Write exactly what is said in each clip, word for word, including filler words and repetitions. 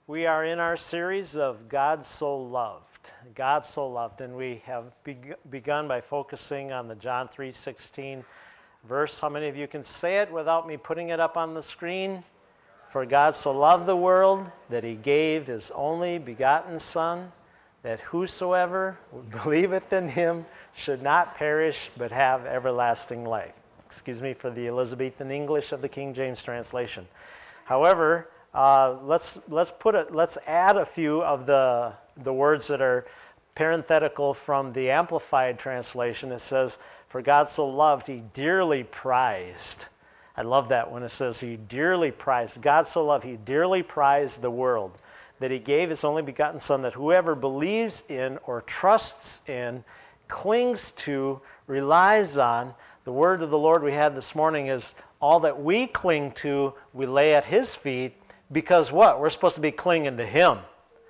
We are in our series of God So Loved. God So Loved, and we have be- begun by focusing on the John three sixteen verse. How many of you can say it without me putting it up on the screen? For God so loved the world that he gave his only begotten Son, that whosoever would believeth in him should not perish but have everlasting life. Excuse me for the Elizabethan English of the King James translation. However, Uh, let's let's put it. Let's add a few of the the words that are parenthetical from the Amplified translation. It says, "For God so loved, he dearly prized." I love that when it says he dearly prized. God so loved, he dearly prized the world, that he gave his only begotten Son, that whoever believes in or trusts in, clings to, relies on. The word of the Lord we had this morning is all that we cling to, we lay at his feet. Because what? We're supposed to be clinging to him.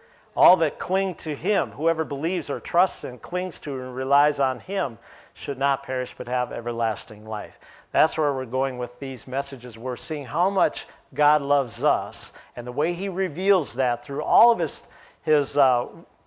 All that cling to him, whoever believes or trusts and clings to and relies on him, should not perish but have everlasting life. That's where we're going with these messages. We're seeing how much God loves us and the way he reveals that through all of his, his uh,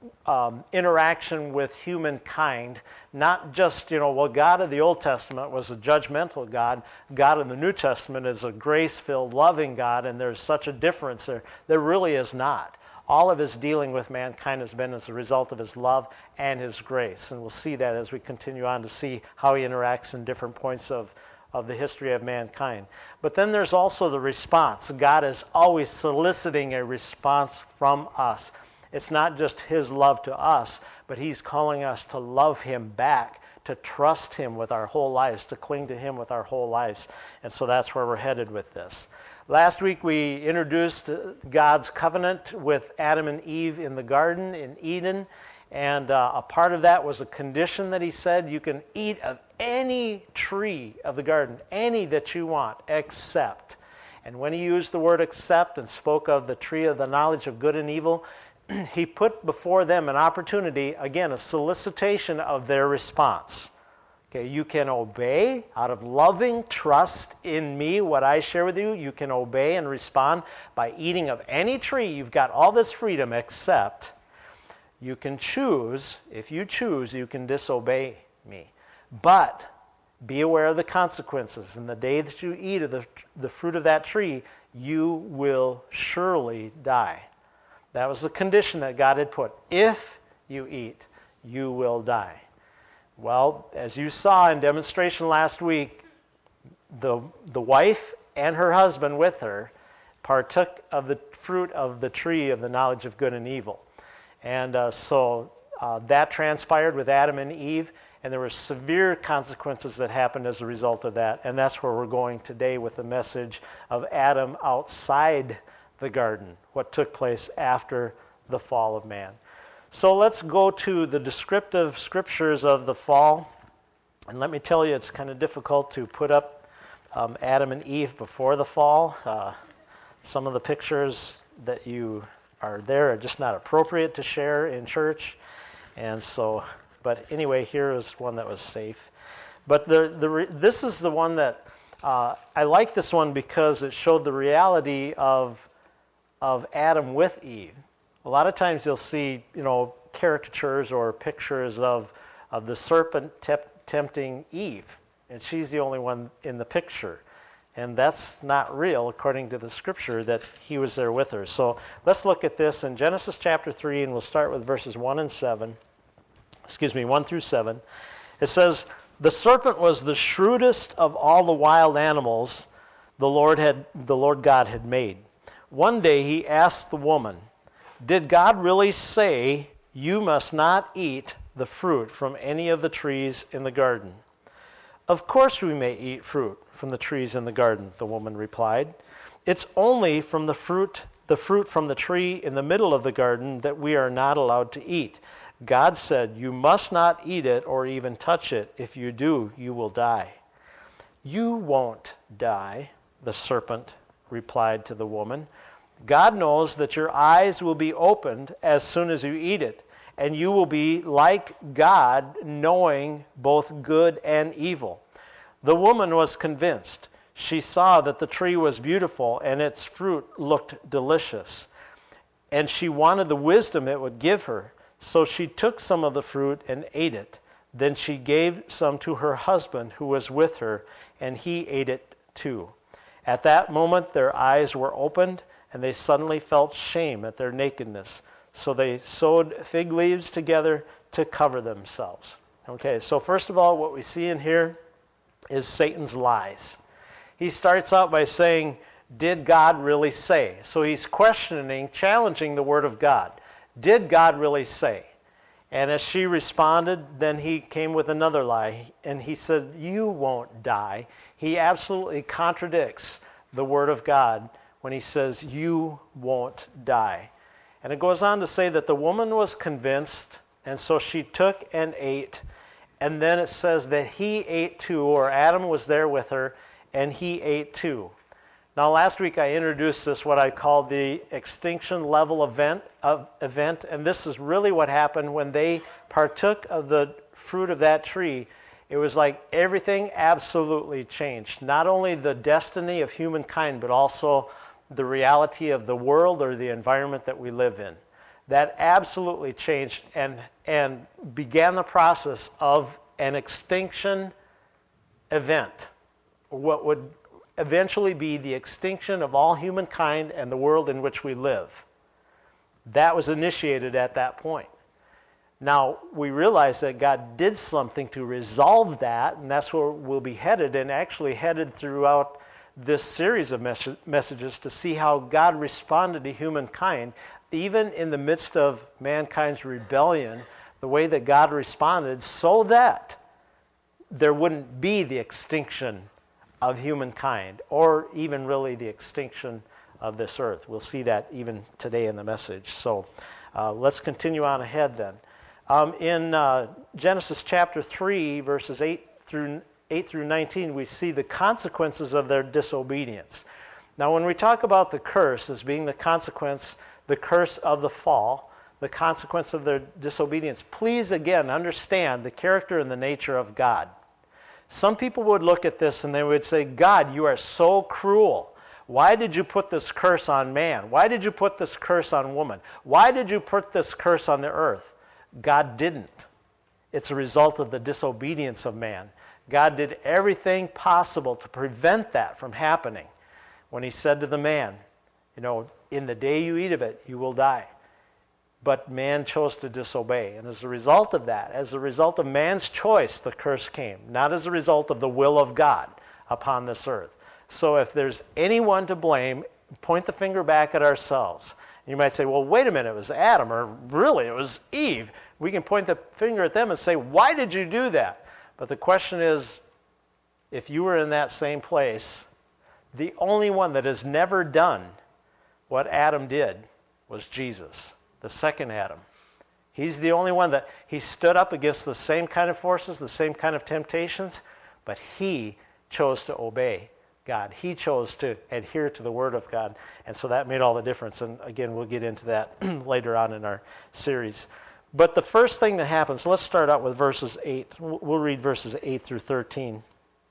um, interaction with humankind. Not just, you know, well, God of the Old Testament was a judgmental God. God in the New Testament is a grace-filled, loving God, and there's such a difference there. There really is not. All of his dealing with mankind has been as a result of his love and his grace, and we'll see that as we continue on to see how he interacts in different points of, of the history of mankind. But then there's also the response. God is always soliciting a response from us. It's not just his love to us, but he's calling us to love him back, to trust him with our whole lives, to cling to him with our whole lives. And so that's where we're headed with this. Last week we introduced God's covenant with Adam and Eve in the garden in Eden. And uh, a part of that was a condition that he said, you can eat of any tree of the garden, any that you want, except. And when he used the word except and spoke of the tree of the knowledge of good and evil, he put before them an opportunity, again, a solicitation of their response. Okay, you can obey out of loving trust in me, what I share with you. You can obey and respond by eating of any tree. You've got all this freedom, except you can choose. If you choose, you can disobey me. But be aware of the consequences. And the day that you eat of the, the fruit of that tree, you will surely die. That was the condition that God had put. If you eat, you will die. Well, as you saw in demonstration last week, the, the wife and her husband with her partook of the fruit of the tree of the knowledge of good and evil. And uh, so uh, that transpired with Adam and Eve, and there were severe consequences that happened as a result of that. And that's where we're going today with the message of Adam outside the garden, what took place after the fall of man. So let's go to the descriptive scriptures of the fall. And let me tell you, it's kind of difficult to put up um, Adam and Eve before the fall. Uh, some of the pictures that you are there are just not appropriate to share in church. And so, but anyway, here is one that was safe. But the, the this is the one that, uh, I like this one because it showed the reality of of Adam with Eve. A lot of times you'll see, you know, caricatures or pictures of, of the serpent te- tempting Eve, and she's the only one in the picture. And that's not real according to the scripture that he was there with her. So let's look at this in Genesis chapter three, and we'll start with verses one and seven. Excuse me, one through seven. It says, "The serpent was the shrewdest of all the wild animals the Lord had the Lord God had made. One day he asked the woman, 'Did God really say you must not eat the fruit from any of the trees in the garden?' 'Of course we may eat fruit from the trees in the garden,' the woman replied. 'It's only from the fruit, the fruit from the tree in the middle of the garden that we are not allowed to eat. God said, you must not eat it or even touch it. If you do, you will die.' 'You won't die,' the serpent replied to the woman. 'God knows that your eyes will be opened as soon as you eat it, and you will be like God, knowing both good and evil.' The woman was convinced. She saw that the tree was beautiful and its fruit looked delicious. and she wanted the wisdom it would give her. So she took some of the fruit and ate it. Then she gave some to her husband who was with her, and he ate it too. At that moment their eyes were opened, and they suddenly felt shame at their nakedness. So they sewed fig leaves together to cover themselves. Okay, so first of all, what we see in here is Satan's lies. He starts out by saying, did God really say? So he's questioning, challenging the Word of God. Did God really say? And as she responded, then he came with another lie, and he said, you won't die. He absolutely contradicts the Word of God when he says, you won't die. And it goes on to say that the woman was convinced, and so she took and ate. And then it says that he ate too, or Adam was there with her, and he ate too. Now, last week I introduced this, what I call the extinction level event, of event, and this is really what happened when they partook of the fruit of that tree. It was like everything absolutely changed. Not only the destiny of humankind, but also the reality of the world or the environment that we live in. That absolutely changed and, and began the process of an extinction event, what would eventually be the extinction of all humankind and the world in which we live. That was initiated at that point. Now, we realize that God did something to resolve that, and that's where we'll be headed, and actually headed throughout this series of mes- messages to see how God responded to humankind, even in the midst of mankind's rebellion, the way that God responded so that there wouldn't be the extinction of humankind, or even really the extinction of this earth. We'll see that even today in the message. So uh, let's continue on ahead then. Um, in uh, Genesis chapter three, verses eight through eight through nineteen, we see the consequences of their disobedience. Now, when we talk about the curse as being the consequence, the curse of the fall, the consequence of their disobedience, please again understand the character and the nature of God. Some people would look at this and they would say, God, you are so cruel. Why did you put this curse on man? Why did you put this curse on woman? Why did you put this curse on the earth? God didn't. It's a result of the disobedience of man. God did everything possible to prevent that from happening when he said to the man, you know, in the day you eat of it, you will die. But man chose to disobey. And as a result of that, as a result of man's choice, the curse came, not as a result of the will of God upon this earth. So if there's anyone to blame, point the finger back at ourselves. You might say, well, wait a minute, it was Adam, or really, it was Eve. We can point the finger at them and say, why did you do that? But the question is, if you were in that same place, the only one that has never done what Adam did was Jesus, the second Adam. He's the only one that he stood up against the same kind of forces, the same kind of temptations, but he chose to obey God. He chose to adhere to the Word of God, and so that made all the difference. And again, we'll get into that later on in our series. But the first thing that happens, let's start out with verses eight. We'll read verses eight through thirteen.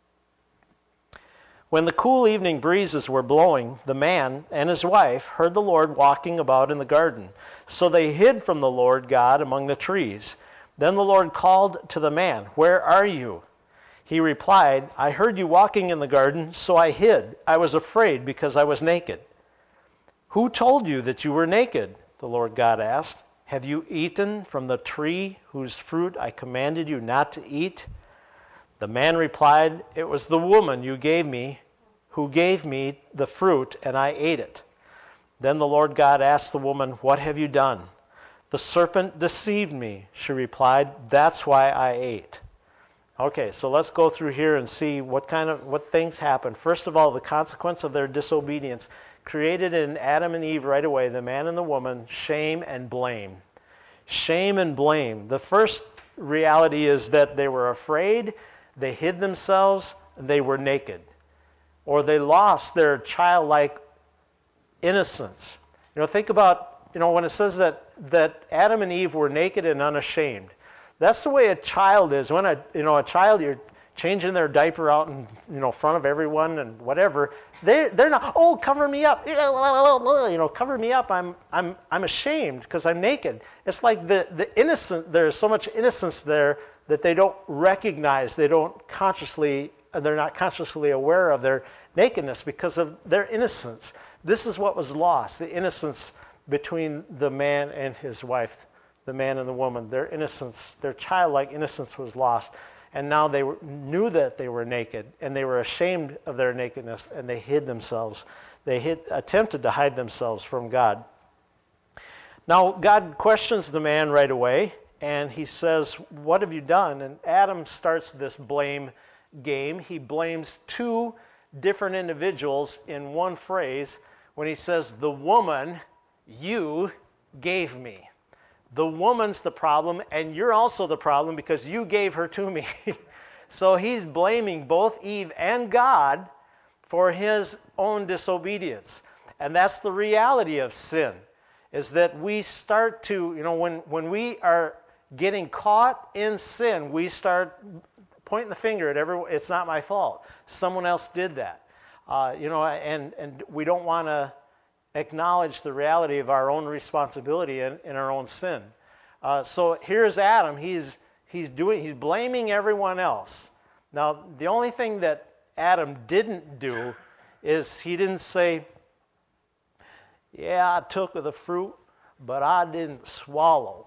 When the cool evening breezes were blowing, the man and his wife heard the Lord walking about in the garden. So they hid from the Lord God among the trees. Then the Lord called to the man, "Where are you?" He replied, "I heard you walking in the garden, so I hid. I was afraid because I was naked." "Who told you that you were naked?" the Lord God asked. "Have you eaten from the tree whose fruit I commanded you not to eat?" The man replied, "It was the woman you gave me, who gave me the fruit, and I ate it." Then the Lord God asked the woman, "What have you done?" "The serpent deceived me," she replied. "That's why I ate." Okay, so let's go through here and see what kind of what things happened. First of all, the consequence of their disobedience created in Adam and Eve right away, the man and the woman, shame and blame. Shame and blame. The first reality is that they were afraid, they hid themselves, and they were naked. Or they lost their childlike innocence. You know, think about, you know, when it says that, that Adam and Eve were naked and unashamed. That's the way a child is. When a, you know, a child, your changing their diaper out in you know front of everyone and whatever, they they're not, oh, cover me up, you know, cover me up. I'm I'm I'm ashamed because I'm naked. It's like the the innocent. There's so much innocence there that they don't recognize. They don't consciously. They're not consciously aware of their nakedness because of their innocence. This is what was lost: the innocence between the man and his wife, the man and the woman. Their innocence, their childlike innocence, was lost. And now they were, knew that they were naked, and they were ashamed of their nakedness, and they hid themselves. They hid, attempted to hide themselves from God. Now, God questions the man right away, and he says, what have you done? And Adam starts this blame game. He blames two different individuals in one phrase when he says, the woman you gave me. The woman's the problem, and you're also the problem because you gave her to me. So he's blaming both Eve and God for his own disobedience. And that's the reality of sin, is that we start to, you know, when, when we are getting caught in sin, we start pointing the finger at everyone. It's not my fault. Someone else did that. Uh, you know, and, and we don't want to acknowledge the reality of our own responsibility in, in our own sin. Uh, so here's Adam. He's he's doing he's blaming everyone else. Now the only thing that Adam didn't do is he didn't say, "Yeah, I took of the fruit, but I didn't swallow."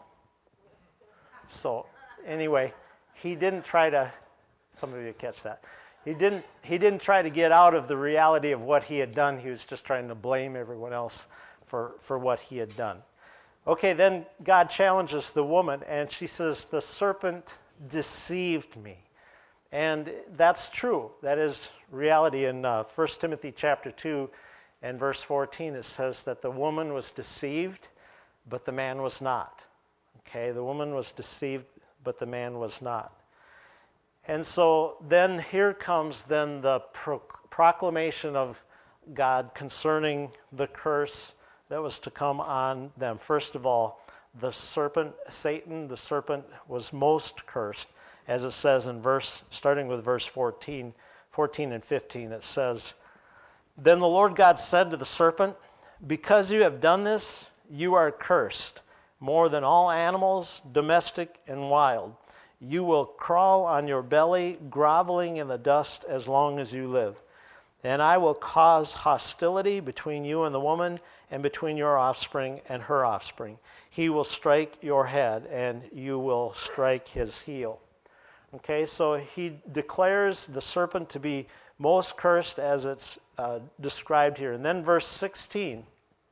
So anyway, he didn't try to. Some of you catch that. He didn't, he didn't try to get out of the reality of what he had done. He was just trying to blame everyone else for, for what he had done. Okay, then God challenges the woman, and she says, the serpent deceived me. And that's true. That is reality. In uh, First Timothy chapter two and verse fourteen, it says that the woman was deceived, but the man was not. Okay, the woman was deceived, but the man was not. And so then here comes then the pro- proclamation of God concerning the curse that was to come on them. First of all, the serpent, Satan, the serpent was most cursed, as it says in verse, starting with verse fourteen, fourteen and fifteen, it says, Then the Lord God said to the serpent, Because you have done this, you are cursed, more than all animals, domestic and wild. You will crawl on your belly, groveling in the dust as long as you live. And I will cause hostility between you and the woman, and between your offspring and her offspring. He will strike your head, and you will strike his heel. Okay, so he declares the serpent to be most cursed as it's uh, described here. And then verse sixteen,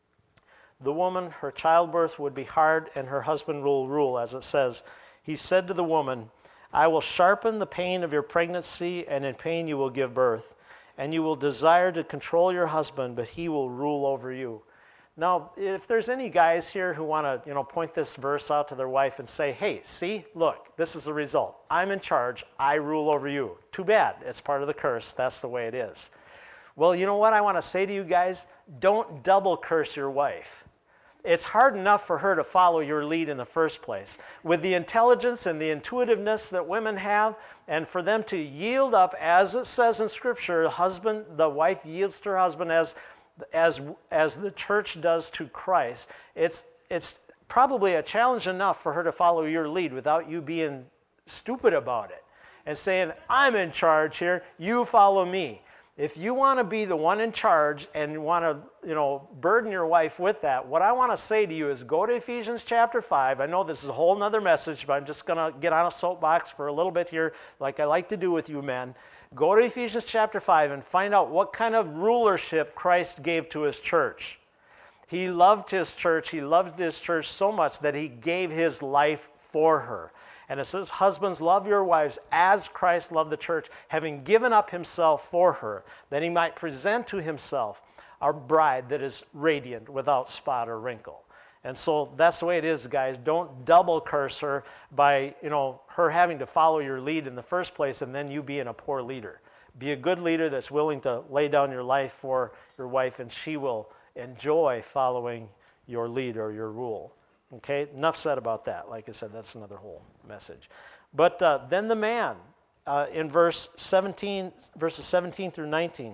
the woman, her childbirth would be hard, and her husband will rule, as it says. He said to the woman, I will sharpen the pain of your pregnancy, and in pain you will give birth. And you will desire to control your husband, but he will rule over you. Now, if there's any guys here who want to, you know, point this verse out to their wife and say, hey, see, look, this is the result. I'm in charge. I rule over you. Too bad. It's part of the curse. That's the way it is. Well, you know what I want to say to you guys? Don't double curse your wife. It's hard enough for her to follow your lead in the first place. With the intelligence and the intuitiveness that women have, and for them to yield up, as it says in Scripture, the husband, the wife yields to her husband as, as, as the church does to Christ. It's, it's probably a challenge enough for her to follow your lead without you being stupid about it and saying, I'm in charge here, you follow me. If you want to be the one in charge and want to, you know, burden your wife with that, what I want to say to you is go to Ephesians chapter five. I know this is a whole nother message, but I'm just going to get on a soapbox for a little bit here, like I like to do with you men. Go to Ephesians chapter five and find out what kind of rulership Christ gave to his church. He loved his church. He loved his church so much that he gave his life for her. And it says, husbands, love your wives as Christ loved the church, having given up himself for her, that he might present to himself a bride that is radiant, without spot or wrinkle. And so that's the way it is, guys. Don't double curse her by, you know, her having to follow your lead in the first place and then you being a poor leader. Be a good leader that's willing to lay down your life for your wife, and she will enjoy following your lead or your rule. Okay, enough said about that. Like I said, that's another whole message. But uh, then the man, uh, in verse seventeen, verses seventeen through nineteen.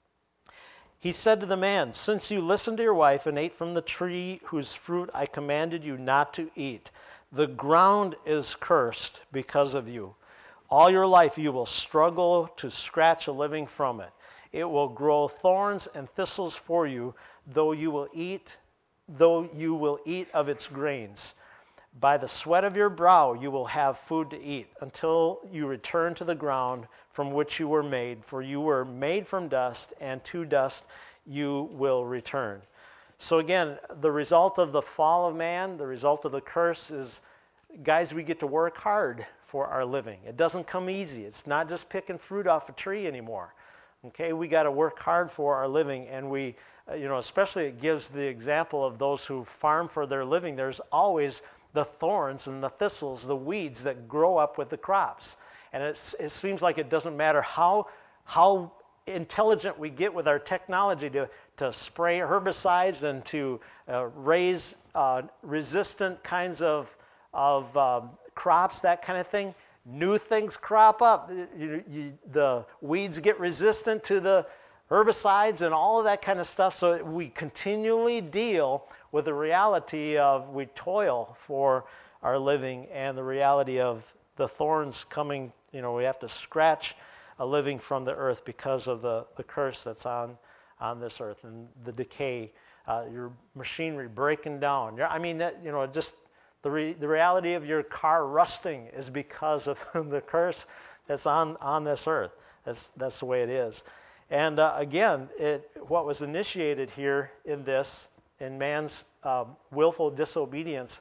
He said to the man, "Since you listened to your wife and ate from the tree whose fruit I commanded you not to eat, the ground is cursed because of you. All your life you will struggle to scratch a living from it. It will grow thorns and thistles for you, though you will eat, though you will eat of its grains. By the sweat of your brow you will have food to eat, until you return to the ground from which you were made, for you were made from dust, and to dust you will return." So again, the result of the fall of man, the result of the curse is, guys, we get to work hard for our living. It doesn't come easy. It's not just picking fruit off a tree anymore. Okay, we got to work hard for our living, and we, uh, you know, especially it gives the example of those who farm for their living. There's always the thorns and the thistles, the weeds that grow up with the crops. And it's, it seems like it doesn't matter how, how intelligent we get with our technology to, to spray herbicides and to uh, raise uh, resistant kinds of, of um, crops, that kind of thing. New things crop up. You, you, the weeds get resistant to the herbicides and all of that kind of stuff. So we continually deal with the reality of we toil for our living, and the reality of the thorns coming. You know, we have to scratch a living from the earth because of the, the curse that's on, on this earth, and the decay, uh, your machinery breaking down. I mean, that, you know, just the, re, the reality of your car rusting is because of the curse that's on, on this earth. That's, that's the way it is. And uh, again, it, what was initiated here in this, in man's um, willful disobedience,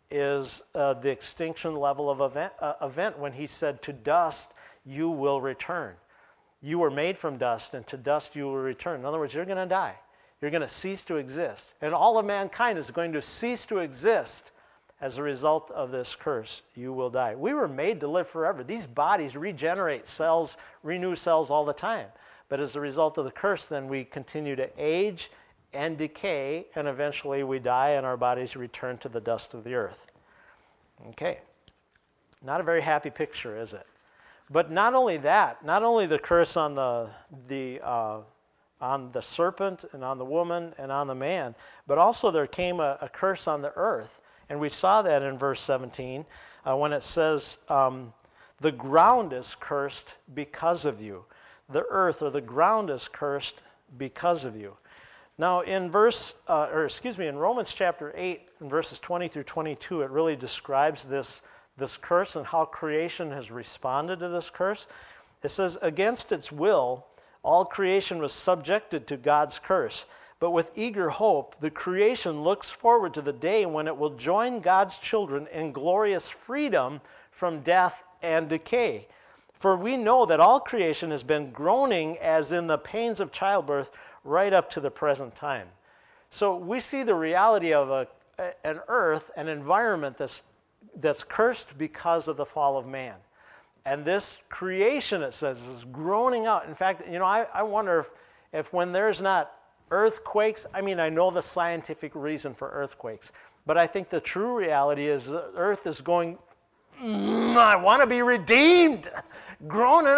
is uh, the extinction level of event, uh, event when he said, "To dust you will return." You were made from dust, and to dust you will return. In other words, you're going to die. You're going to cease to exist. And all of mankind is going to cease to exist as a result of this curse. You will die. We were made to live forever. These bodies regenerate cells, renew cells all the time. But as a result of the curse, then we continue to age and decay, and eventually we die and our bodies return to the dust of the earth. Okay. Not a very happy picture, is it? But not only that, not only the curse on the, the, uh, on the serpent and on the woman and on the man, but also there came a, a curse on the earth. And we saw that in verse seventeen uh, when it says, um, "The ground is cursed because of you." The earth or the ground is cursed because of you. Now in verse, uh, or excuse me, in Romans chapter eight, in verses twenty through twenty-two, it really describes this, this curse and how creation has responded to this curse. It says, "Against its will, all creation was subjected to God's curse. But with eager hope, the creation looks forward to the day when it will join God's children in glorious freedom from death and decay. For we know that all creation has been groaning as in the pains of childbirth right up to the present time." So we see the reality of a, an earth, an environment that's, that's cursed because of the fall of man. And this creation, it says, is groaning out. In fact, you know, I, I wonder if, if when there's not earthquakes, I mean, I know the scientific reason for earthquakes, but I think the true reality is the earth is going, mm, I want to be redeemed, groaning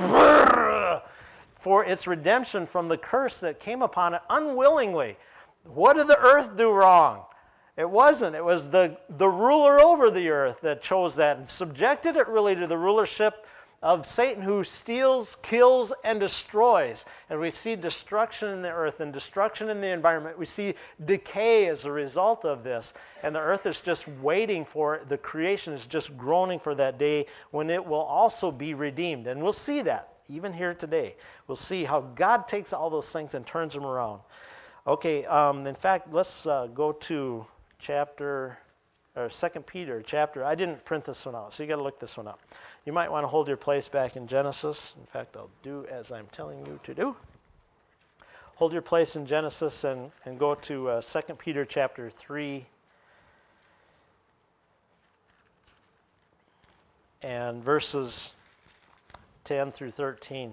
out for its redemption from the curse that came upon it unwillingly. What did the earth do wrong? It wasn't. It was the, the ruler over the earth that chose that and subjected it really to the rulership of Satan, who steals, kills, and destroys. And we see destruction in the earth and destruction in the environment. We see decay as a result of this. And the earth is just waiting for it. The creation is just groaning for that day when it will also be redeemed. And we'll see that even here today. We'll see how God takes all those things and turns them around. Okay, um, in fact, let's uh, go to chapter, or Second Peter chapter. I didn't print this one out, so you got to look this one up. You might want to hold your place back in Genesis. In fact, I'll do as I'm telling you to do. Hold your place in Genesis and, and go to uh, Second Peter chapter three. And verses ten through thirteen.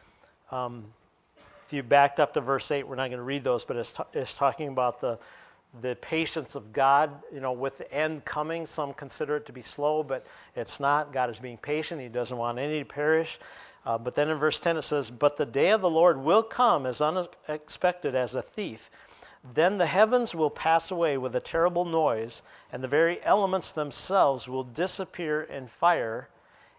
Um, if you backed up to verse eight, we're not going to read those, but it's, ta- it's talking about the the patience of God, you know, with the end coming. Some consider it to be slow, but it's not. God is being patient. He doesn't want any to perish. Uh, but then in verse ten it says, "But the day of the Lord will come as unexpected as a thief. Then the heavens will pass away with a terrible noise, and the very elements themselves will disappear in fire,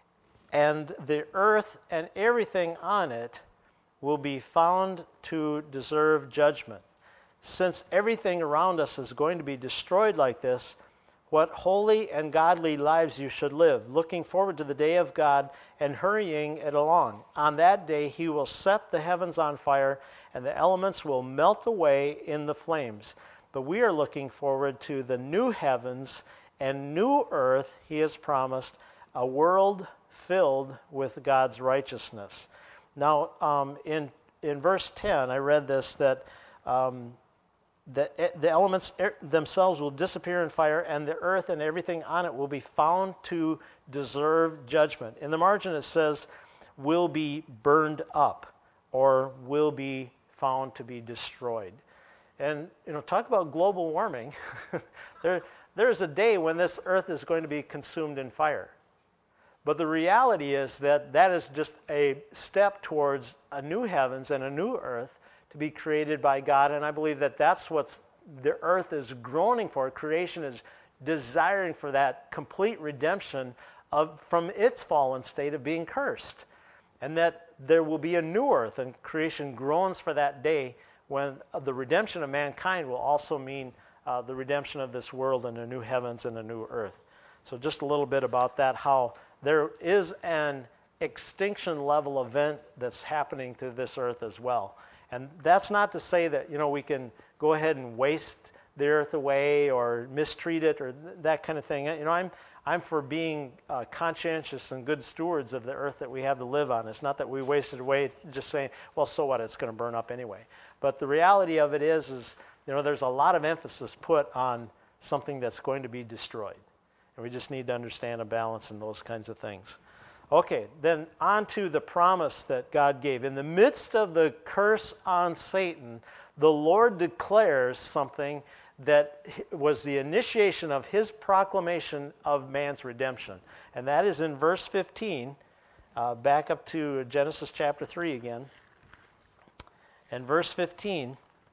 and the earth and everything on it will be found to deserve judgment." Since everything around us is going to be destroyed like this, what holy and godly lives you should live, looking forward to the day of God and hurrying it along. On that day he will set the heavens on fire, and the elements will melt away in the flames. But we are looking forward to the new heavens and new earth he has promised, a world filled with God's righteousness. Now, um, in, in verse ten, I read this, that um, the, the elements themselves will disappear in fire, and the earth and everything on it will be found to deserve judgment. In the margin it says, will be burned up, or will be found to be destroyed. And, you know, talk about global warming. there, there's a day when this earth is going to be consumed in fire. But the reality is that that is just a step towards a new heavens and a new earth to be created by God, and I believe that that's what the earth is groaning for. Creation is desiring for that complete redemption of from its fallen state of being cursed, and that there will be a new earth, and creation groans for that day when the redemption of mankind will also mean uh, the redemption of this world and a new heavens and a new earth. So just a little bit about that, how there is an extinction level event that's happening to this earth as well. And that's not to say that, you know, we can go ahead and waste the earth away or mistreat it or th- that kind of thing. You know, I'm I'm for being uh, conscientious and good stewards of the earth that we have to live on. It's not that we waste it away just saying, well, so what, it's going to burn up anyway. But the reality of it is, is, you know, there's a lot of emphasis put on something that's going to be destroyed. And we just need to understand a balance in those kinds of things. Okay, then on to the promise that God gave. In the midst of the curse on Satan, the Lord declares something that was the initiation of his proclamation of man's redemption. And that is in verse fifteen, uh, back up to Genesis chapter three again. And verse fifteen,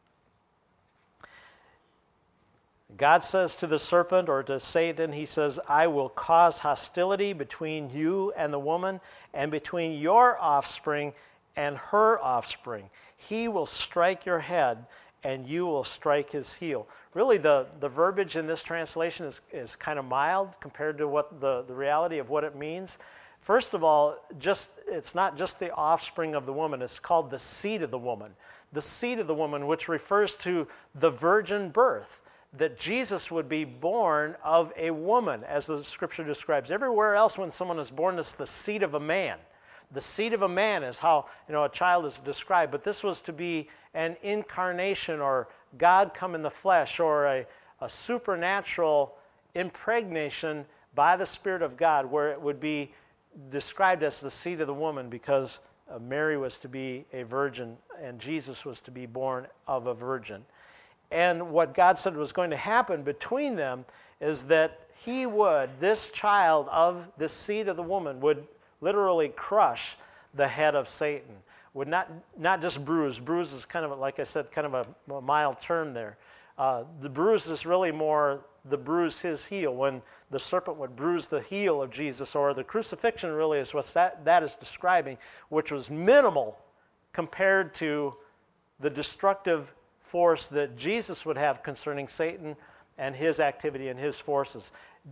God says to the serpent, or to Satan, he says, "I will cause hostility between you and the woman, and between your offspring and her offspring. He will strike your head, and you will strike his heel." Really, the, the verbiage in this translation is, is kind of mild compared to what the, the reality of what it means. First of all, just it's not just the offspring of the woman. It's called the seed of the woman. The seed of the woman, which refers to the virgin birth, that Jesus would be born of a woman, as the Scripture describes. Everywhere else when someone is born, it's the seed of a man. The seed of a man is how, you know, a child is described. But this was to be an incarnation, or God come in the flesh, or a, a supernatural impregnation by the Spirit of God, where it would be described as the seed of the woman, because uh, Mary was to be a virgin and Jesus was to be born of a virgin. And what God said was going to happen between them is that he would, this child of the seed of the woman, would literally crush the head of Satan. Would not not just bruise. Bruise is kind of, like I said, kind of a, a mild term there. Uh, the bruise is really more the bruise his heel, when the serpent would bruise the heel of Jesus, or the crucifixion really is what that, that is describing, which was minimal compared to the destructive force that Jesus would have concerning Satan and his activity and his forces.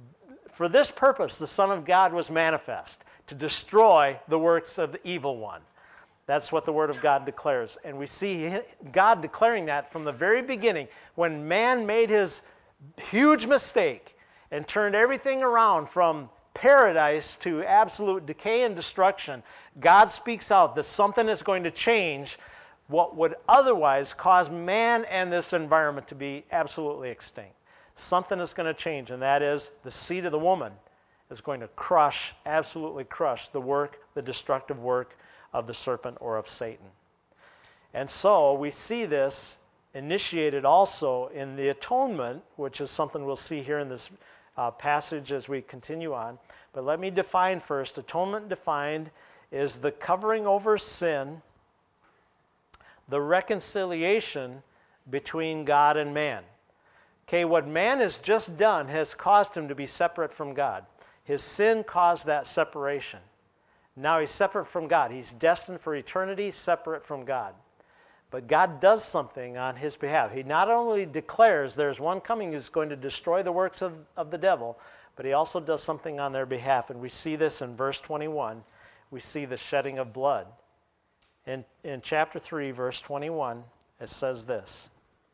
For this purpose, the Son of God was manifest, to destroy the works of the evil one. That's what the Word of God declares. And we see God declaring that from the very beginning, when man made his huge mistake and turned everything around from paradise to absolute decay and destruction. God speaks out that something is going to change what would otherwise cause man and this environment to be absolutely extinct. Something is going to change, and that is the seed of the woman is going to crush, absolutely crush the work, the destructive work of the serpent or of Satan. And so we see this initiated also in the atonement, which is something we'll see here in this uh, passage as we continue on. But let me define first. Atonement defined is the covering over sin, the reconciliation between God and man. Okay, what man has just done has caused him to be separate from God. His sin caused that separation. Now he's separate from God. He's destined for eternity, separate from God. But God does something on his behalf. He not only declares there's one coming who's going to destroy the works of, of the devil, but he also does something on their behalf. And we see this in verse twenty-one. We see the shedding of blood. In, in chapter three, verse twenty-one, it says this.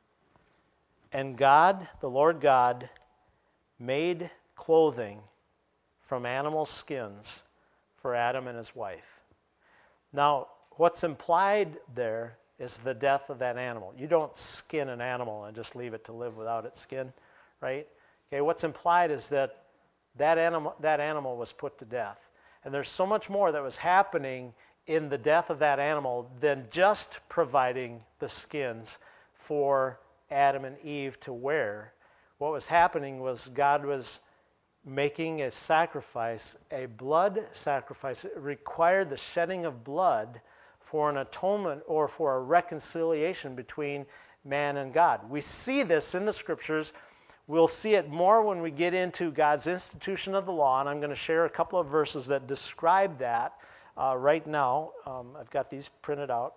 And God, the Lord God, made clothing from animal skins for Adam and his wife. Now, what's implied there is the death of that animal. You don't skin an animal and just leave it to live without its skin, right? Okay, what's implied is that that animal, that animal was put to death. And there's so much more that was happening in the death of that animal than just providing the skins for Adam and Eve to wear. What was happening was God was making a sacrifice, a blood sacrifice. It required the shedding of blood for an atonement or for a reconciliation between man and God. We see this in the Scriptures. We'll see it more when we get into God's institution of the law, and I'm going to share a couple of verses that describe that uh, right now. Um, I've got these printed out.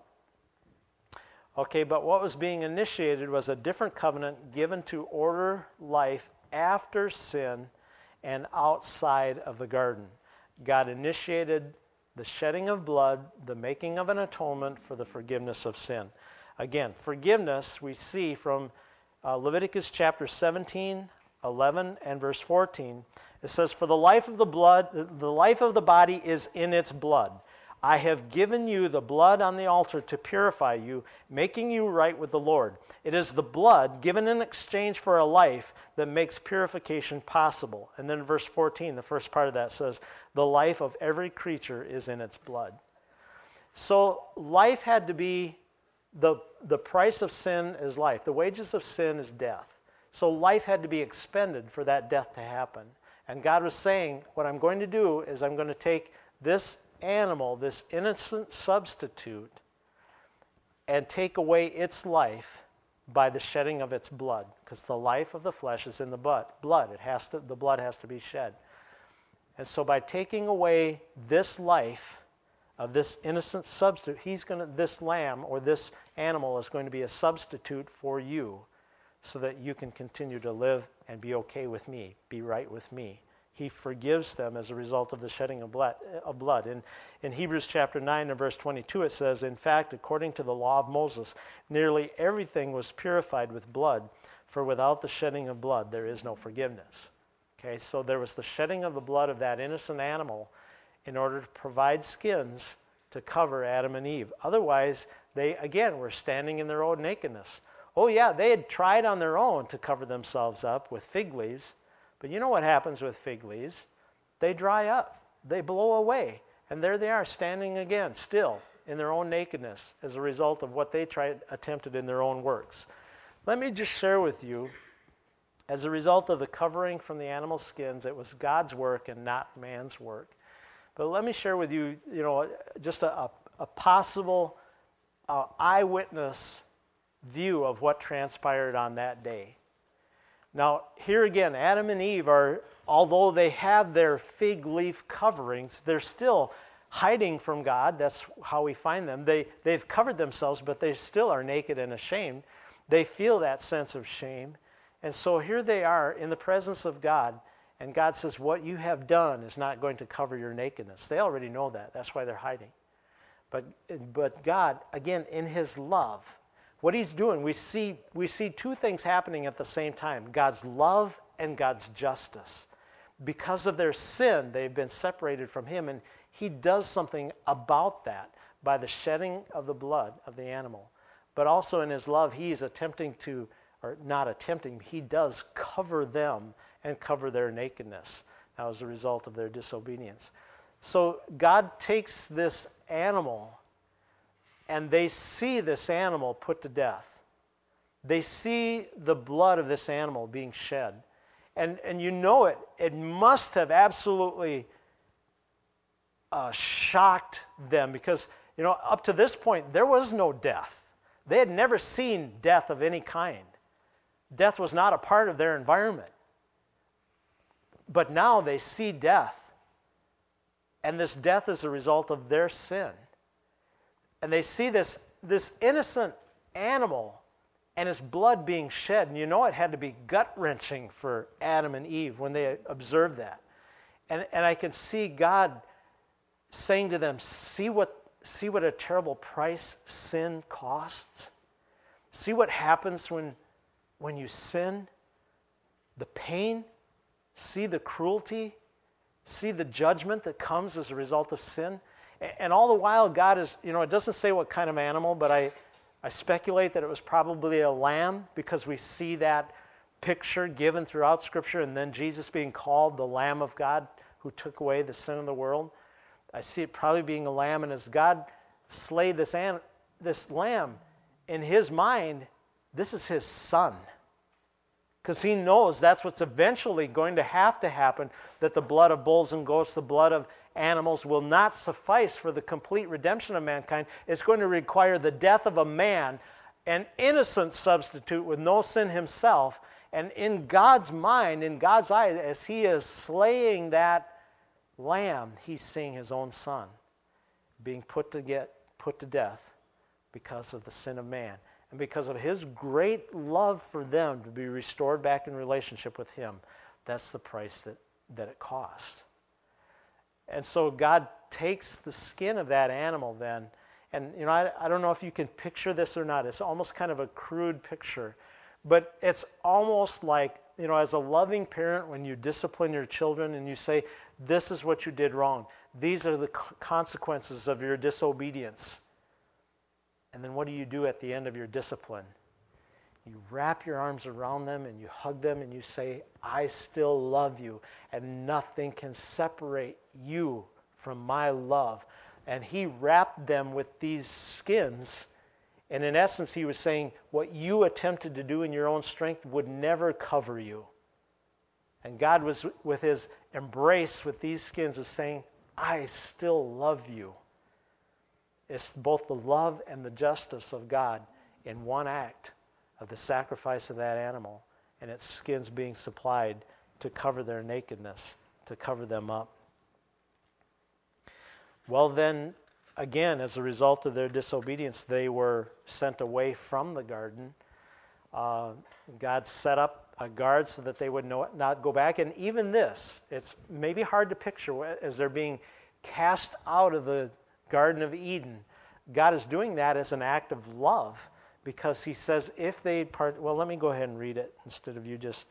Okay, but what was being initiated was a different covenant given to order life after sin and outside of the garden. God initiated the shedding of blood, the making of an atonement for the forgiveness of sin. Again, forgiveness we see from uh, Leviticus chapter seventeen, eleven, and verse fourteen. It says, "For the life of the blood, the life of the body is in its blood. I have given you the blood on the altar to purify you, making you right with the Lord. It is the blood given in exchange for a life that makes purification possible." And then verse fourteen, the first part of that says, "The life of every creature is in its blood." So life had to be, the, the price of sin is life. The wages of sin is death. So life had to be expended for that death to happen. And God was saying, what I'm going to do is I'm going to take this animal, this innocent substitute, and take away its life by the shedding of its blood, because the life of the flesh is in the blood. It has to, the blood has to be shed. And so by taking away this life of this innocent substitute, he's going to, this lamb or this animal is going to be a substitute for you so that you can continue to live and be okay with me, be right with me. He forgives them as a result of the shedding of blood. Of blood. In, in Hebrews chapter nine and verse twenty-two, it says, "In fact, according to the law of Moses, nearly everything was purified with blood, for without the shedding of blood, there is no forgiveness." Okay, so there was the shedding of the blood of that innocent animal in order to provide skins to cover Adam and Eve. Otherwise, they, again, were standing in their own nakedness. Oh yeah, they had tried on their own to cover themselves up with fig leaves. But you know what happens with fig leaves? They dry up. They blow away. And there they are standing again, still in their own nakedness as a result of what they tried, attempted in their own works. Let me just share with you, as a result of the covering from the animal skins, it was God's work and not man's work. But let me share with you, you know, just a, a, a possible uh, eyewitness view of what transpired on that day. Now, here again, Adam and Eve are, although they have their fig leaf coverings, they're still hiding from God. That's how we find them. They, they've covered themselves, but they still are naked and ashamed. They feel that sense of shame. And so here they are in the presence of God, and God says, what you have done is not going to cover your nakedness. They already know that. That's why they're hiding. But, but God, again, in his love, what he's doing, we see, we see two things happening at the same time, God's love and God's justice. Because of their sin, they've been separated from him, and he does something about that by the shedding of the blood of the animal. But also in his love, he is attempting to, or not attempting, he does cover them and cover their nakedness now as a result of their disobedience. So God takes this animal, and they see this animal put to death. they see the blood of this animal being shed. And, and you know it, it must have absolutely uh, shocked them because, you know, up to this point, there was no death. They had never seen death of any kind. Death was not a part of their environment. But now they see death. And this death is a result of their sin. And they see this, this innocent animal and his blood being shed. And you know it had to be gut-wrenching for Adam and Eve when they observed that. And, and I can see God saying to them, see what, see what a terrible price sin costs. See what happens when, when you sin. The pain. See the cruelty. See the judgment that comes as a result of sin. And, and all the while God is, you know, it doesn't say what kind of animal, but I... I speculate that it was probably a lamb because we see that picture given throughout Scripture and then Jesus being called the Lamb of God who took away the sin of the world. I see it probably being a lamb, and as God slayed this, an, this lamb, in his mind, this is his son. Because he knows that's what's eventually going to have to happen, that the blood of bulls and goats, the blood of animals will not suffice for the complete redemption of mankind. It's going to require the death of a man, an innocent substitute with no sin himself. And in God's mind, in God's eye, as he is slaying that lamb, he's seeing his own son being put to get put to death because of the sin of man. And because of his great love for them to be restored back in relationship with him, that's the price that, that it costs. And so God takes the skin of that animal then, and you know, I, I don't know if you can picture this or not. It's almost kind of a crude picture, but it's almost like, you know, as a loving parent, when you discipline your children and you say, this is what you did wrong. These are the consequences of your disobedience. And then what do you do at the end of your discipline? You wrap your arms around them and you hug them and you say, I still love you and nothing can separate you from my love. And he wrapped them with these skins, and in essence he was saying, what you attempted to do in your own strength would never cover you. And God was with his embrace with these skins is saying, I still love you. It's both the love and the justice of God in one act of the sacrifice of that animal and its skins being supplied to cover their nakedness, to cover them up. Well then, again, as a result of their disobedience, they were sent away from the garden. Uh, God set up a guard so that they would no, not go back. And even this, it's maybe hard to picture as they're being cast out of the Garden of Eden. God is doing that as an act of love because he says if they part, well, let me go ahead and read it instead of you just,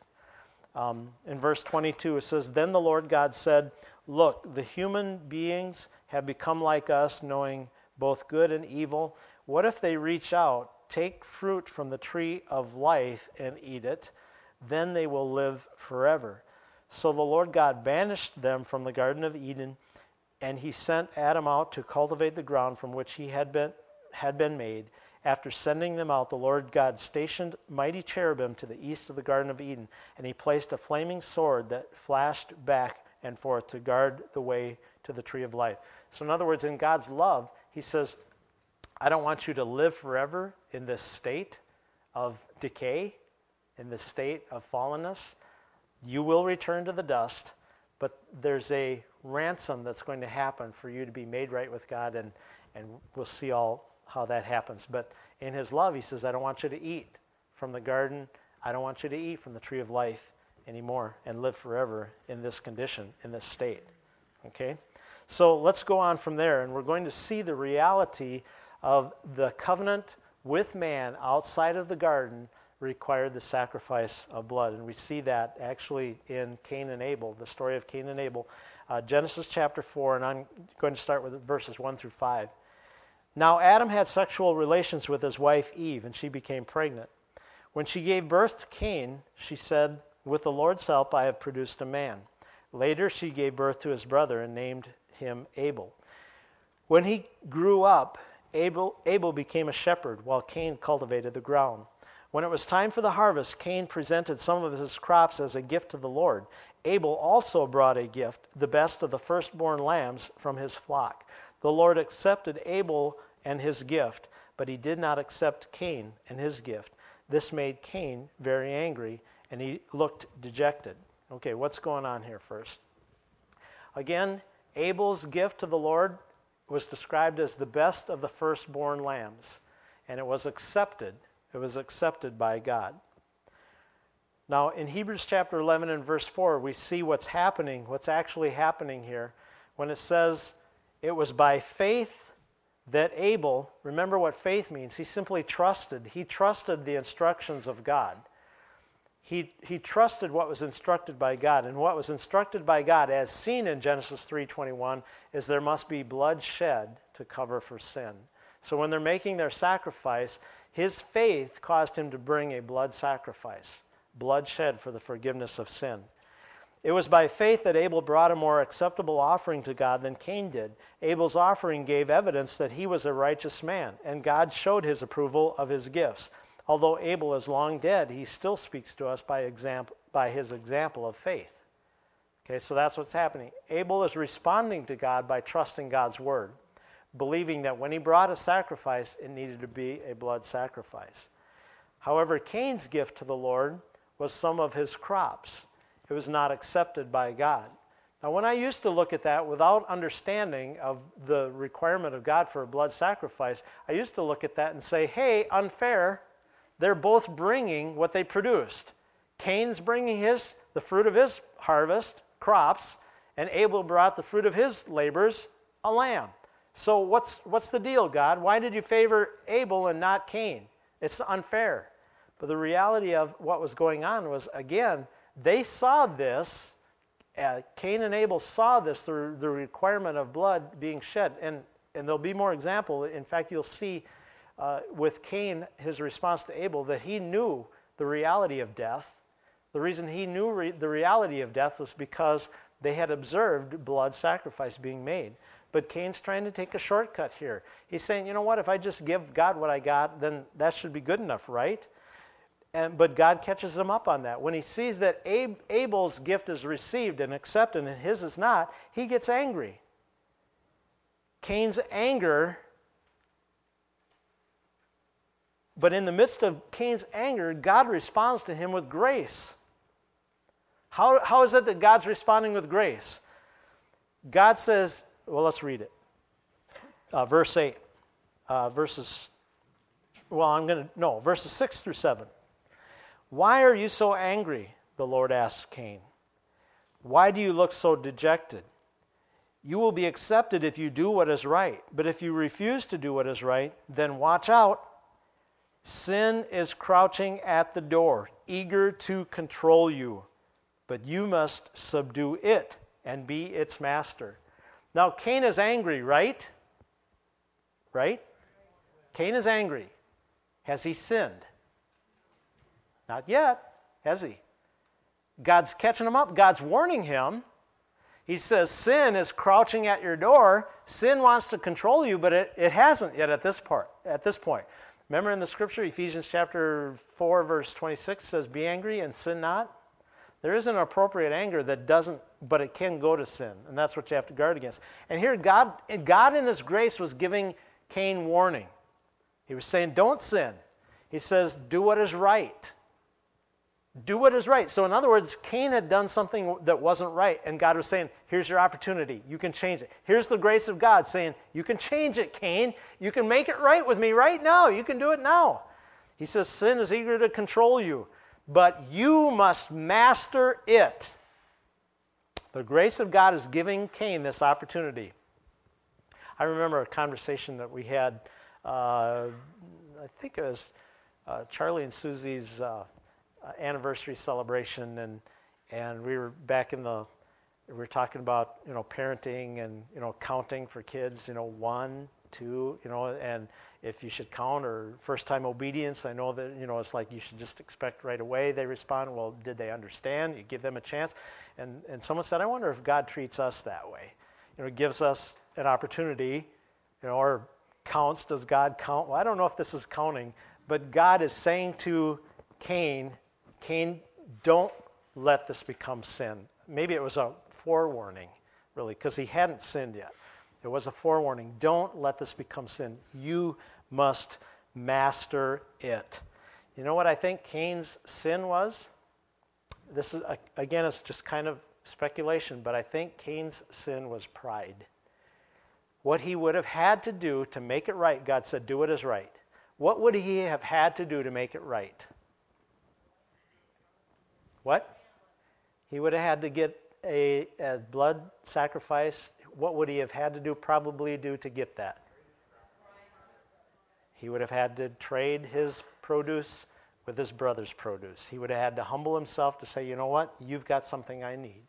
um, in verse twenty-two, it says, then the Lord God said, look, the human beings have become like us, knowing both good and evil. What if they reach out, take fruit from the tree of life and eat it? Then they will live forever. So the Lord God banished them from the Garden of Eden, and he sent Adam out to cultivate the ground from which he had been, had been made. After sending them out, the Lord God stationed mighty cherubim to the east of the Garden of Eden, and he placed a flaming sword that flashed back and forth to guard the way to the tree of life. So in other words, in God's love, he says, I don't want you to live forever in this state of decay, in this state of fallenness. You will return to the dust, but there's a ransom that's going to happen for you to be made right with God, and, and we'll see all how that happens. But in his love, he says, I don't want you to eat from the garden. I don't want you to eat from the tree of life anymore and live forever in this condition, in this state. Okay? So let's go on from there, and we're going to see the reality of the covenant with man outside of the garden required the sacrifice of blood. And we see that actually in Cain and Abel, the story of Cain and Abel. Uh, Genesis chapter four, and I'm going to start with verses one through five. Now Adam had sexual relations with his wife Eve, and she became pregnant. When she gave birth to Cain, she said, with the Lord's help I have produced a man. Later she gave birth to his brother and named him Abel. When he grew up, Abel, Abel became a shepherd, while Cain cultivated the ground. When it was time for the harvest, Cain presented some of his crops as a gift to the Lord. Abel also brought a gift, the best of the firstborn lambs from his flock. The Lord accepted Abel and his gift, but he did not accept Cain and his gift. This made Cain very angry, and he looked dejected. Okay, what's going on here first? Again, Abel's gift to the Lord was described as the best of the firstborn lambs, and it was accepted. It was accepted by God. Now, in Hebrews chapter eleven and verse four, we see what's happening, what's actually happening here, when it says it was by faith that Abel, remember what faith means, he simply trusted. He trusted the instructions of God. He, he trusted what was instructed by God, and what was instructed by God, as seen in Genesis three twenty-one, is there must be blood shed to cover for sin. So when they're making their sacrifice, his faith caused him to bring a blood sacrifice, blood shed for the forgiveness of sin. It was by faith that Abel brought a more acceptable offering to God than Cain did. Abel's offering gave evidence that he was a righteous man, and God showed his approval of his gifts. Although Abel is long dead, he still speaks to us by example, by his example of faith. Okay, so that's what's happening. Abel is responding to God by trusting God's word, believing that when he brought a sacrifice, it needed to be a blood sacrifice. However, Cain's gift to the Lord was some of his crops. It was not accepted by God. Now, when I used to look at that without understanding of the requirement of God for a blood sacrifice, I used to look at that and say, hey, unfair. They're both bringing what they produced. Cain's bringing his the fruit of his harvest, crops, and Abel brought the fruit of his labors, a lamb. So what's what's the deal, God? Why did you favor Abel and not Cain? It's unfair. But the reality of what was going on was, again, they saw this, uh, Cain and Abel saw this, the, the requirement of blood being shed. And, and there'll be more example. In fact, you'll see uh, with Cain, his response to Abel, that he knew the reality of death. The reason he knew re- the reality of death was because they had observed blood sacrifice being made. But Cain's trying to take a shortcut here. He's saying, you know what, if I just give God what I got, then that should be good enough, right? And, but God catches him up on that. When he sees that Ab- Abel's gift is received and accepted and his is not, he gets angry. Cain's anger, but in the midst of Cain's anger, God responds to him with grace. How, how is it that God's responding with grace? God says, well, let's read it. Uh, verse eight. Uh, verses, well, I'm going to, no, verses six through seven. Why are you so angry? The Lord asked Cain. Why do you look so dejected? You will be accepted if you do what is right. But if you refuse to do what is right, then watch out. Sin is crouching at the door, eager to control you. But you must subdue it and be its master. Now, Cain is angry, right? Right? Cain is angry. Has he sinned? Not yet, has he? God's catching him up. God's warning him. He says, sin is crouching at your door. Sin wants to control you, but it, it hasn't yet at this part. At this point. Remember in the scripture, Ephesians chapter four, verse twenty-six says, be angry and sin not. There is an appropriate anger that doesn't, but it can go to sin, and that's what you have to guard against. And here, God, God in his grace was giving Cain warning. He was saying, don't sin. He says, do what is right. Do what is right. So in other words, Cain had done something that wasn't right, and God was saying, here's your opportunity. You can change it. Here's the grace of God saying, you can change it, Cain. You can make it right with me right now. You can do it now. He says, sin is eager to control you, but you must master it. The grace of God is giving Cain this opportunity. I remember a conversation that we had, uh, I think it was uh, Charlie and Susie's uh, anniversary celebration, and and we were back in the, we were talking about, you know, parenting and, you know, counting for kids, you know, one, two, you know, and if you should count, or first time obedience. I know that, you know, it's like you should just expect right away they respond. Well, did they understand? You give them a chance. And and someone said, I wonder if God treats us that way. You know, gives us an opportunity, you know, or counts. Does God count? Well, I don't know if this is counting, But God is saying to Cain, Cain, don't let this become sin. Maybe it was a forewarning, really, because he hadn't sinned yet. It was a forewarning. Don't let this become sin. You must master it. You know what I think Cain's sin was? This is, again, it's just kind of speculation, but I think Cain's sin was pride. What he would have had to do to make it right, God said, do it as right. What would he have had to do to make it right? What? He would have had to get a, a blood sacrifice. What would he have had to do, probably do to get that? He would have had to trade his produce with his brother's produce. He would have had to humble himself to say, you know what, you've got something I need.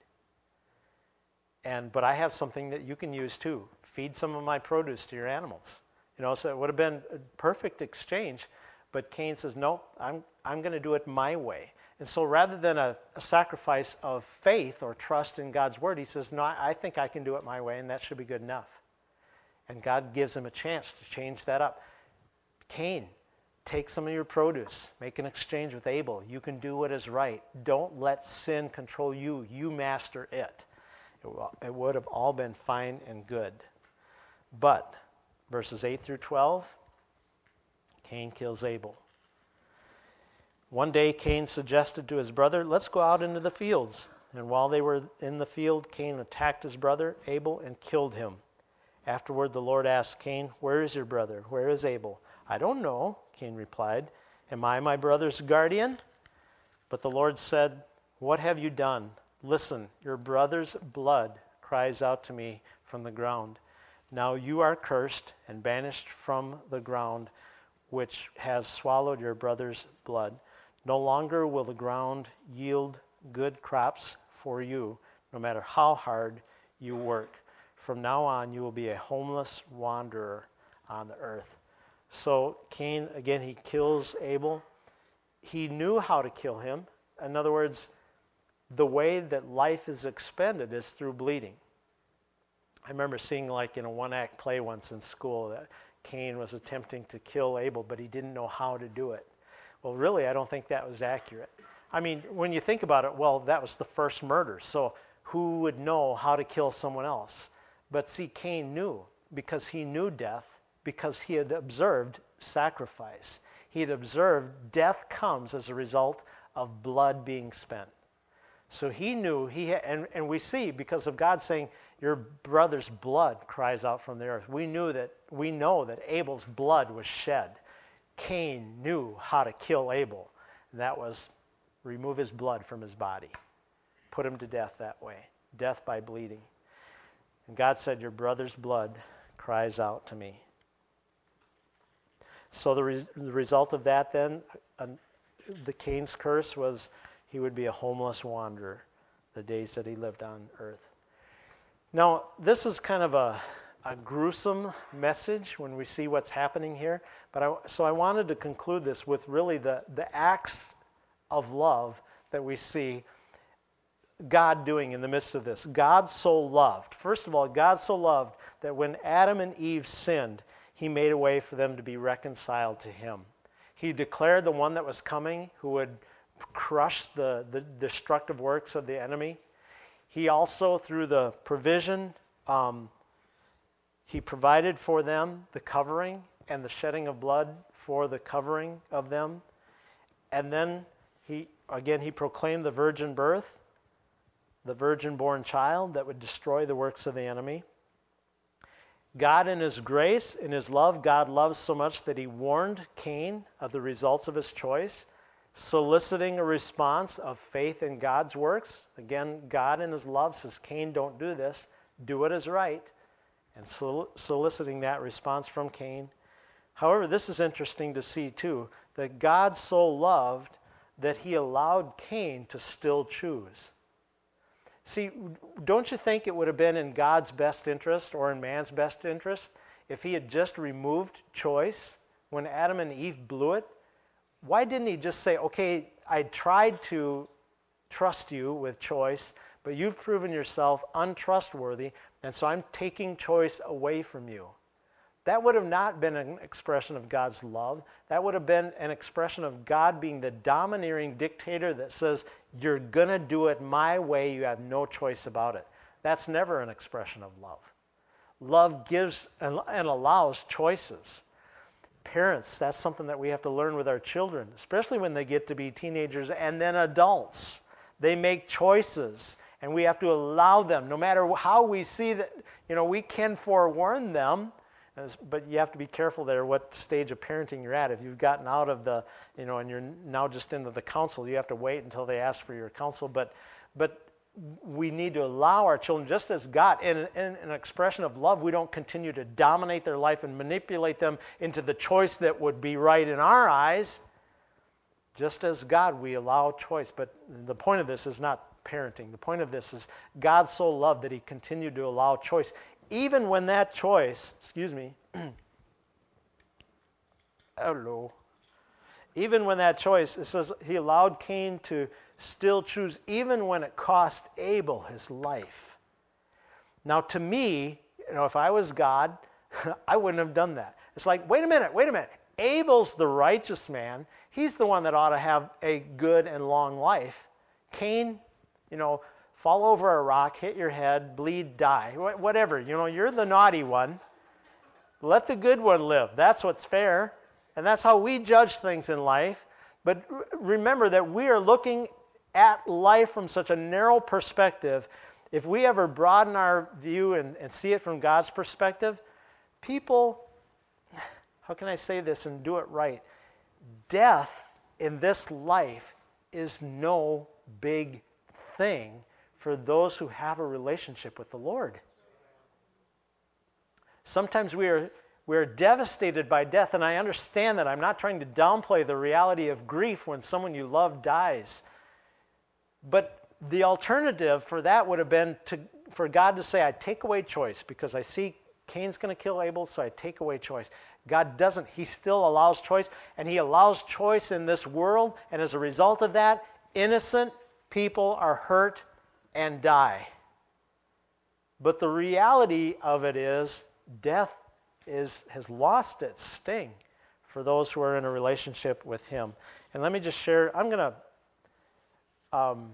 And but I have something that you can use too. Feed some of my produce to your animals. You know, so it would have been a perfect exchange. But Cain says, no, I'm I'm going to do it my way. And so rather than a, a sacrifice of faith or trust in God's word, he says, no, I think I can do it my way, and that should be good enough. And God gives him a chance to change that up. Cain, take some of your produce. Make an exchange with Abel. You can do what is right. Don't let sin control you. You master it. It, will, it would have all been fine and good. But, verses eight through twelve, Cain kills Abel. One day Cain suggested to his brother, let's go out into the fields. And while they were in the field, Cain attacked his brother Abel and killed him. Afterward the Lord asked Cain, where is your brother? Where is Abel? I don't know, Cain replied. Am I my brother's guardian? But the Lord said, what have you done? Listen, your brother's blood cries out to me from the ground. Now you are cursed and banished from the ground, which has swallowed your brother's blood. No longer will the ground yield good crops for you, no matter how hard you work. From now on, you will be a homeless wanderer on the earth. So Cain, again, he kills Abel. He knew how to kill him. In other words, the way that life is expended is through bleeding. I remember seeing like in a one-act play once in school that Cain was attempting to kill Abel, but he didn't know how to do it. Well, really, I don't think that was accurate. I mean, when you think about it, well, that was the first murder, so who would know how to kill someone else? But see, Cain knew, because he knew death, because he had observed sacrifice. He had observed death comes as a result of blood being spent. So he knew, he had, and, and we see, because of God saying, your brother's blood cries out from the earth. We knew that, we know that Abel's blood was shed. Cain knew how to kill Abel, and that was remove his blood from his body. Put him to death that way, death by bleeding. And God said, your brother's blood cries out to me. So the, res- the result of that then, uh, the Cain's curse was he would be a homeless wanderer the days that he lived on earth. Now, this is kind of a, a gruesome message when we see what's happening here. But I, so I wanted to conclude this with really the, the acts of love that we see God doing in the midst of this. God so loved. First of all, God so loved that when Adam and Eve sinned, he made a way for them to be reconciled to him. He declared the one that was coming who would crush the, the destructive works of the enemy. He also, through the provision, um, he provided for them the covering and the shedding of blood for the covering of them. And then, he again, he proclaimed the virgin birth, the virgin-born child that would destroy the works of the enemy. God, in his grace, in his love, God loves so much that he warned Cain of the results of his choice, soliciting a response of faith in God's works. Again, God in his love says, Cain, don't do this. Do what is right. And sol- soliciting that response from Cain. However, this is interesting to see too, that God so loved that he allowed Cain to still choose. See, don't you think it would have been in God's best interest or in man's best interest if he had just removed choice when Adam and Eve blew it? Why didn't he just say, okay, I tried to trust you with choice, but you've proven yourself untrustworthy, and so I'm taking choice away from you. That would have not been an expression of God's love. That would have been an expression of God being the domineering dictator that says, you're going to do it my way, you have no choice about it. That's never an expression of love. Love gives and allows choices. Parents, that's something that we have to learn with our children, especially when they get to be teenagers and then adults. They make choices, and we have to allow them, no matter how we see that, you know, we can forewarn them, but you have to be careful there what stage of parenting you're at. If you've gotten out of the, you know, and you're now just into the counsel, you have to wait until they ask for your counsel. But, but we need to allow our children, just as God, in, in an expression of love, we don't continue to dominate their life and manipulate them into the choice that would be right in our eyes. Just as God, we allow choice. But the point of this is not parenting. The point of this is God so loved that he continued to allow choice. Even when that choice, excuse me, hello, even when that choice, it says he allowed Cain to still choose, even when it cost Abel his life. Now to me, you know, if I was God, I wouldn't have done that. It's like, wait a minute, wait a minute. Abel's the righteous man. He's the one that ought to have a good and long life. Cain, you know, fall over a rock, hit your head, bleed, die, whatever. You know, you're the naughty one. Let the good one live. That's what's fair. And that's how we judge things in life. But remember that we are looking at life from such a narrow perspective. If we ever broaden our view and, and see it from God's perspective, people, how can I say this and do it right? Death in this life is no big thing for those who have a relationship with the Lord. Sometimes we are we are devastated by death, and I understand that. I'm not trying to downplay the reality of grief when someone you love dies. But the alternative for that would have been to, for God to say, I take away choice, because I see Cain's going to kill Abel, so I take away choice. God doesn't. He still allows choice, and he allows choice in this world, and as a result of that, innocent people are hurt and die. But the reality of it is death is has lost its sting for those who are in a relationship with him. And let me just share, I'm going to, um,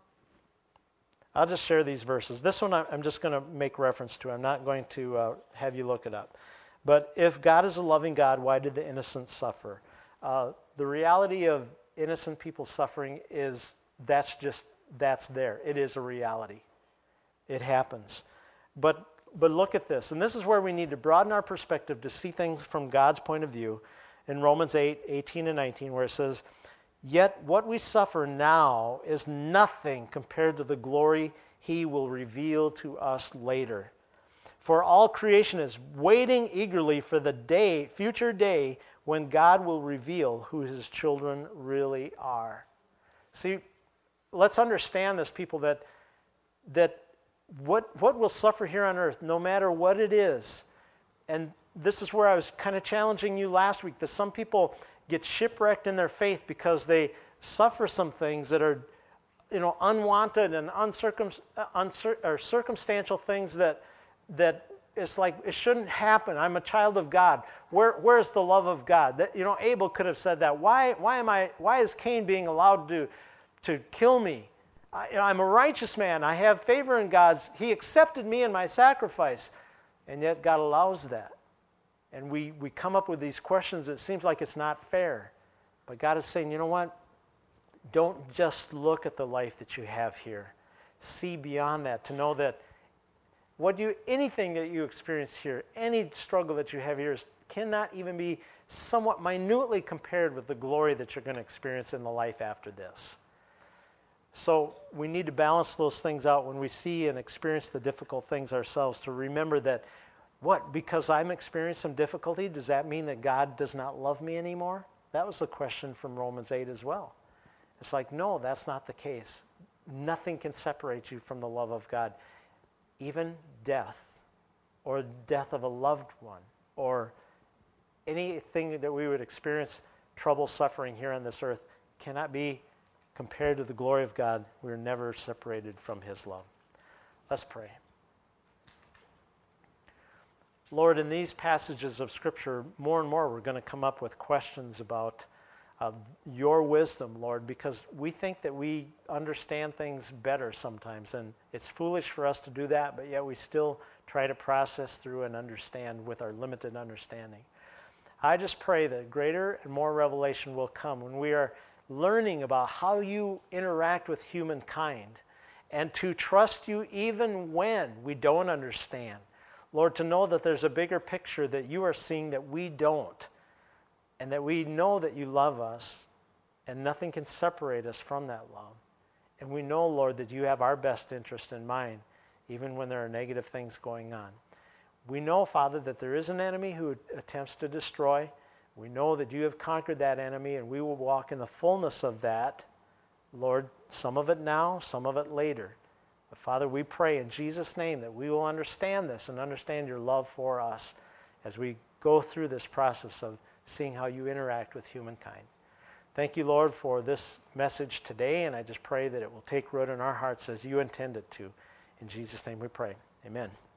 I'll just share these verses. This one I'm just going to make reference to. I'm not going to uh, have you look it up. But if God is a loving God, why did the innocent suffer? Uh, the reality of innocent people suffering is that's just That's there. It is a reality. It happens. But but look at this. And this is where we need to broaden our perspective to see things from God's point of view. In Romans eight, eighteen and nineteen, where it says, yet what we suffer now is nothing compared to the glory he will reveal to us later. For all creation is waiting eagerly for the day, future day, when God will reveal who his children really are. See, let's understand this, people, that that what what will suffer here on earth, no matter what it is, and this is where I was kind of challenging you last week, that some people get shipwrecked in their faith because they suffer some things that are, you know, unwanted and uncircum, uncir, or circumstantial things that that it's like it shouldn't happen. I'm a child of God. Where where's the love of God? That, you know, Abel could have said that. Why why am I why is Cain being allowed to to kill me? I, I'm a righteous man. I have favor in God's. He accepted me and my sacrifice. And yet God allows that. And we, we come up with these questions. It seems like it's not fair. But God is saying, you know what? Don't just look at the life that you have here. See beyond that, to know that what you anything that you experience here, any struggle that you have here is, cannot even be somewhat minutely compared with the glory that you're going to experience in the life after this. So we need to balance those things out when we see and experience the difficult things ourselves, to remember that, what, because I'm experiencing some difficulty, does that mean that God does not love me anymore? That was the question from Romans eight as well. It's like, no, that's not the case. Nothing can separate you from the love of God. Even death, or death of a loved one, or anything that we would experience, trouble, suffering here on this earth, cannot be compared to the glory of God. We're never separated from his love. Let's pray. Lord, in these passages of Scripture, more and more we're going to come up with questions about uh, your wisdom, Lord, because we think that we understand things better sometimes, and it's foolish for us to do that, but yet we still try to process through and understand with our limited understanding. I just pray that greater and more revelation will come when we are learning about how you interact with humankind, and to trust you even when we don't understand. Lord, to know that there's a bigger picture that you are seeing that we don't, and that we know that you love us, and nothing can separate us from that love. And we know, Lord, that you have our best interest in mind, even when there are negative things going on. We know, Father, that there is an enemy who attempts to destroy. We know that you have conquered that enemy, and we will walk in the fullness of that, Lord, some of it now, some of it later. But Father, we pray in Jesus' name that we will understand this and understand your love for us as we go through this process of seeing how you interact with humankind. Thank you, Lord, for this message today, and I just pray that it will take root in our hearts as you intend it to. In Jesus' name we pray. Amen.